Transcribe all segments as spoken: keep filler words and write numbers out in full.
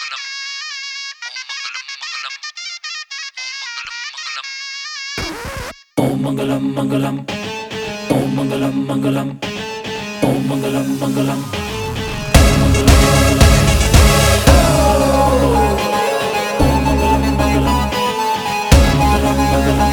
Om Mangalam Mangalam, Om Mangalam Mangalam, Om Mangalam Mangalam, Om Mangalam Mangalam, Om Mangalam Mangalam.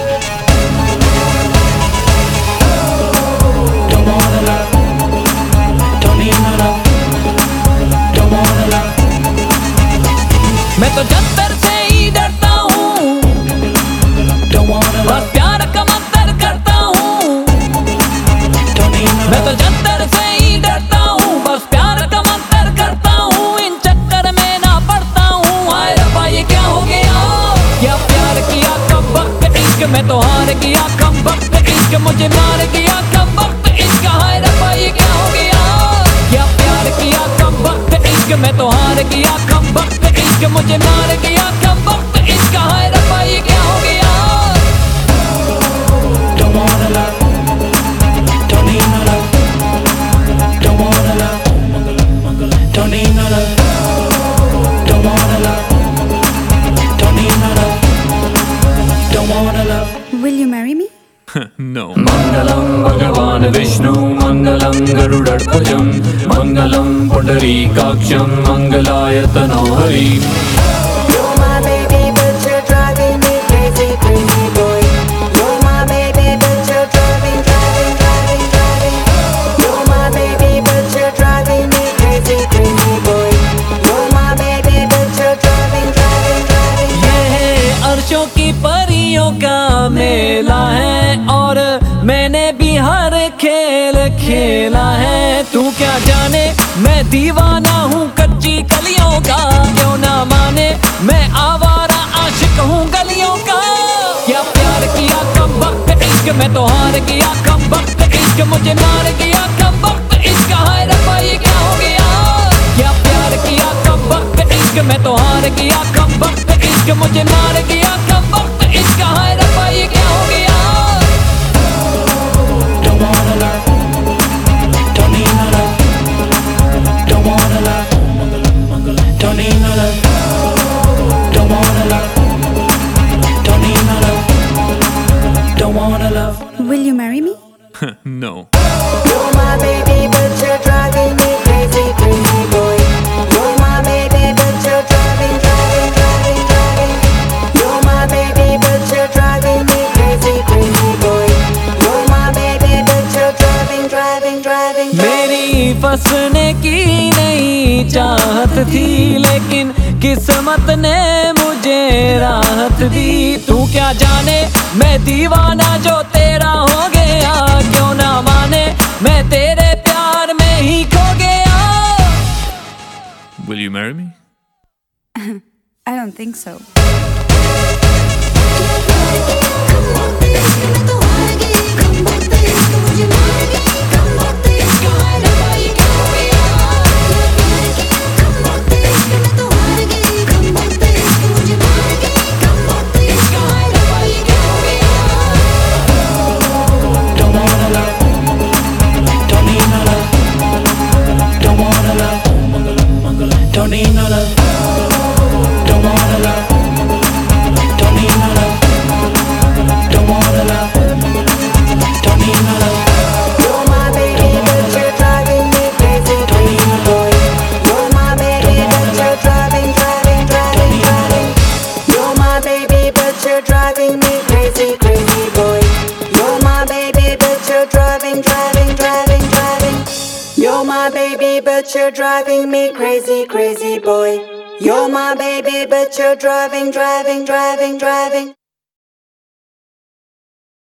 Don't wanna love, don't need no love, don't wanna love. मैं तो जंतर से ही डरता हूँ, don't wanna love, बस प्यार का मंतर करता हूँ। don't need no मैं love. तो जंतर से ही डरता हूँ, बस प्यार का मंतर करता हूँ। इन चक्कर में ना पड़ता हूँ। हाय रब्बा ये क्या हो गया, क्या प्यार किया कब वक्त इश्क में तो हार गया कम वक्त इश्क मुझे मार गया कम वक्त इश्क। हाय रब्बा ये क्या हो गया, क्या प्यार किया कब वक्त इश्क में तो हार गया कम वक्त इश्क मुझे मार गया कम वक्त इश्क। हाय रब्बा ये क्या हो गया। Don't wanna love, don't need no love, don't wanna love, don't need no love, don't wanna love, don't need no love, don't wanna love. Will you marry me? No. Mangalam Bhagavan Vishnu Mangalam Garudadhvajam Mangalam Pundarikaksham Mangalayatano Hari. You're my baby, but you're driving me crazy, crazy boy. You're my baby, but you're driving, driving, driving, driving. You're my baby, but you're driving me crazy, crazy boy. You're my baby, but you're driving, driving, driving. ये है अर्शों की परियों का मेला है और मैंने भी हर खेल खेला है। तू क्या जाने मैं दीवाना हूँ कच्ची कलियों का, क्यों ना माने मैं आवारा आशिक हूँ गलियों का। क्या प्यार किया कम वक्त इश्क में तो हार गया कम वक्त इश्क मुझे मार गया कम वक्त इश्क। हाय रब्बा ये क्या हो गया, क्या प्यार किया कम वक्त इश्क में तो हार गया कम वक्त इश्क मुझे मार गया कम वक्त इश्क। हाय रब्बा ये क्या हो गया। Don't wanna love, don't need no love, don't wanna love, don't need no love, don't wanna love, don't need no love, don't wanna love. Will you marry me? No. You're my baby, but you're driving me crazy, crazy boy. You're my baby, but you're driving, driving, driving, driving. You're my baby, but you're driving me crazy, crazy boy. You're my baby, but you're driving, driving, driving. मेरी फंसने की नहीं चाहत थी लेकिन किस्मत ने मुझे राहत दी। तू क्या जाने मैं दीवाना जो तेरा हो गया, क्यों ना माने मैं तेरे प्यार में ही खो गया। Will you marry me? I don't think so. Don't wanna love, don't need no love, don't wanna love, don't need no love, don't wanna love, don't need no love, don't wanna love, don't need no love. You're my baby, but you're driving me crazy, crazy boy. You're my baby, but you're driving, driving, driving, driving. You're my baby, but you're driving me crazy, crazy boy. You're my baby, but you're driving, driving, driving, driving. You're my baby, but you're driving me crazy, crazy boy. You're my baby, but you're driving, driving, driving, driving.